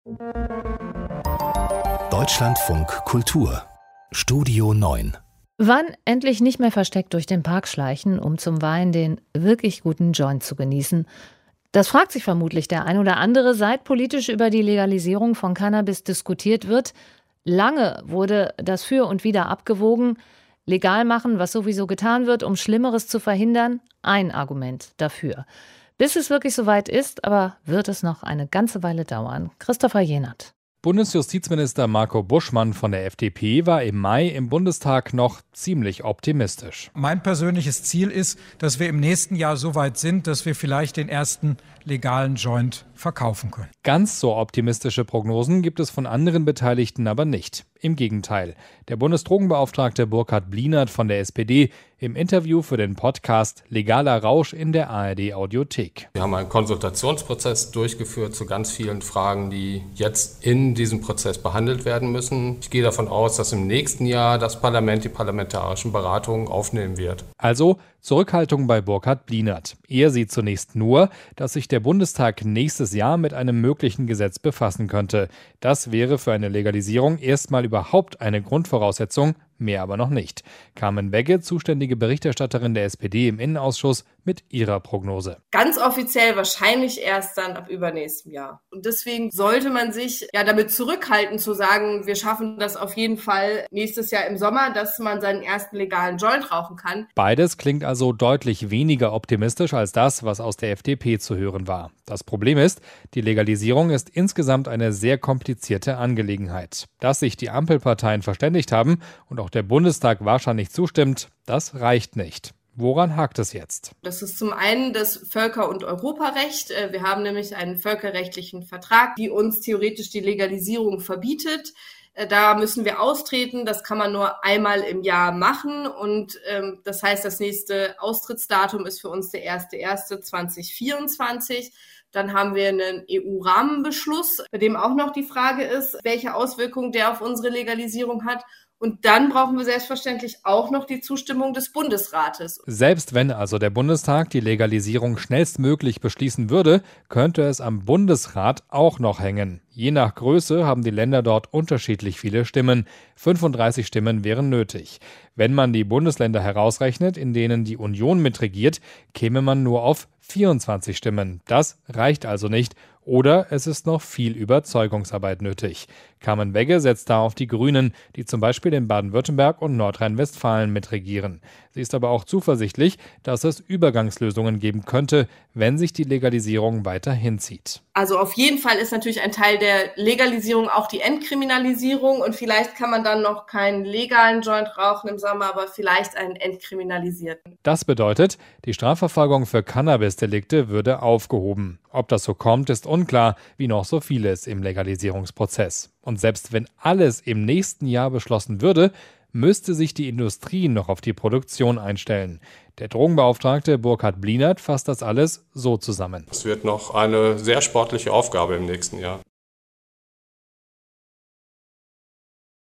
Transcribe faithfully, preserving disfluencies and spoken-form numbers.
Deutschlandfunk Kultur Studio neun. Wann endlich nicht mehr versteckt durch den Park schleichen, um zum Wein den wirklich guten Joint zu genießen? Das fragt sich vermutlich der ein oder andere, seit politisch über die Legalisierung von Cannabis diskutiert wird. Lange wurde das Für und Wider abgewogen. Legal machen, was sowieso getan wird, um Schlimmeres zu verhindern, ein Argument dafür. Bis es wirklich soweit ist, aber wird es noch eine ganze Weile dauern. Christopher Jenert. Bundesjustizminister Marco Buschmann von der F D P war im Mai im Bundestag noch ziemlich optimistisch. Mein persönliches Ziel ist, dass wir im nächsten Jahr so weit sind, dass wir vielleicht den ersten legalen Joint verkaufen können. Ganz so optimistische Prognosen gibt es von anderen Beteiligten aber nicht. Im Gegenteil. Der Bundesdrogenbeauftragte Burkhard Blinert von der S P D im Interview für den Podcast Legaler Rausch in der A R D-Audiothek. Wir haben einen Konsultationsprozess durchgeführt zu ganz vielen Fragen, die jetzt in diesem Prozess behandelt werden müssen. Ich gehe davon aus, dass im nächsten Jahr das Parlament die parlamentarischen Beratungen aufnehmen wird. Also Zurückhaltung bei Burkhard Blinert. Er sieht zunächst nur, dass sich der Bundestag nächstes Jahr mit einem möglichen Gesetz befassen könnte. Das wäre für eine Legalisierung erstmal überhaupt eine Grundvoraussetzung, mehr aber noch nicht. Carmen Wegge, zuständige Berichterstatterin der S P D im Innenausschuss, mit ihrer Prognose. Ganz offiziell wahrscheinlich erst dann ab übernächstem Jahr. Und deswegen sollte man sich ja damit zurückhalten zu sagen, wir schaffen das auf jeden Fall nächstes Jahr im Sommer, dass man seinen ersten legalen Joint rauchen kann. Beides klingt also deutlich weniger optimistisch als das, was aus der F D P zu hören war. Das Problem ist, die Legalisierung ist insgesamt eine sehr komplizierte Angelegenheit. Dass sich die Ampelparteien verständigt haben und auch der Bundestag wahrscheinlich zustimmt, das reicht nicht. Woran hakt es jetzt? Das ist zum einen das Völker- und Europarecht. Wir haben nämlich einen völkerrechtlichen Vertrag, die uns theoretisch die Legalisierung verbietet. Da müssen wir austreten. Das kann man nur einmal im Jahr machen. Und ähm, das heißt, das nächste Austrittsdatum ist für uns der erster erster zweitausendvierundzwanzig. Dann haben wir einen E U-Rahmenbeschluss, bei dem auch noch die Frage ist, welche Auswirkungen der auf unsere Legalisierung hat. Und dann brauchen wir selbstverständlich auch noch die Zustimmung des Bundesrates. Selbst wenn also der Bundestag die Legalisierung schnellstmöglich beschließen würde, könnte es am Bundesrat auch noch hängen. Je nach Größe haben die Länder dort unterschiedlich viele Stimmen. fünfunddreißig Stimmen wären nötig. Wenn man die Bundesländer herausrechnet, in denen die Union mitregiert, käme man nur auf vierundzwanzig Stimmen. Das reicht also nicht. Oder es ist noch viel Überzeugungsarbeit nötig. Carmen Wegge setzt da auf die Grünen, die zum Beispiel in Baden-Württemberg und Nordrhein-Westfalen mitregieren. Sie ist aber auch zuversichtlich, dass es Übergangslösungen geben könnte, wenn sich die Legalisierung weiter hinzieht. Also auf jeden Fall ist natürlich ein Teil der Legalisierung auch die Entkriminalisierung und vielleicht kann man dann noch keinen legalen Joint rauchen im Sommer, aber vielleicht einen entkriminalisierten. Das bedeutet, die Strafverfolgung für Cannabis-Delikte würde aufgehoben. Ob das so kommt, ist unklar, wie noch so vieles im Legalisierungsprozess. Und selbst wenn alles im nächsten Jahr beschlossen würde, müsste sich die Industrie noch auf die Produktion einstellen. Der Drogenbeauftragte Burkhard Blinert fasst das alles so zusammen. Es wird noch eine sehr sportliche Aufgabe im nächsten Jahr.